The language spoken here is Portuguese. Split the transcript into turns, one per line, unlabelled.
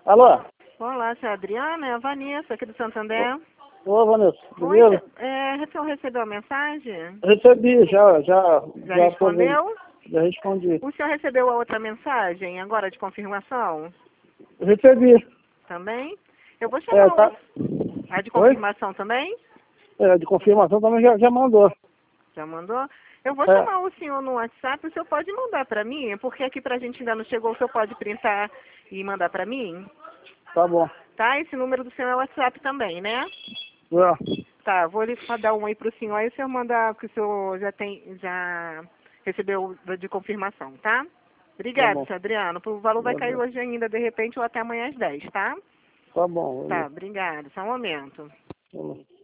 Alô?
Olá, senhora Adriana, é a Vanessa, aqui do Santander.
Ô, Vanessa,
Oi,
beleza?
você recebeu a mensagem?
Recebi, já
Já respondeu?
já respondi.
O senhor recebeu a outra mensagem agora de confirmação?
Recebi.
Também? Eu vou
É,
chamar
tá.
a de
Oi?
confirmação também?
É, de confirmação também já mandou.
Já mandou? Eu vou
É,
chamar o senhor no WhatsApp, o senhor pode mandar para mim? Porque aqui pra gente ainda não chegou, o senhor pode printar e mandar para mim?
tá bom.
Tá? Esse número do senhor é o WhatsApp também, né?
É,
Tá, vou lhe dar um oi pro senhor, aí o senhor manda, que o senhor já recebeu de confirmação, tá?
tá
Obrigada,
bom.
senhor Adriano. O valor vai cair
Valeu.
hoje ainda, de repente, ou até amanhã às 10, tá?
Tá bom,
Tá,
valeu.
obrigada. Só um momento.
Falou.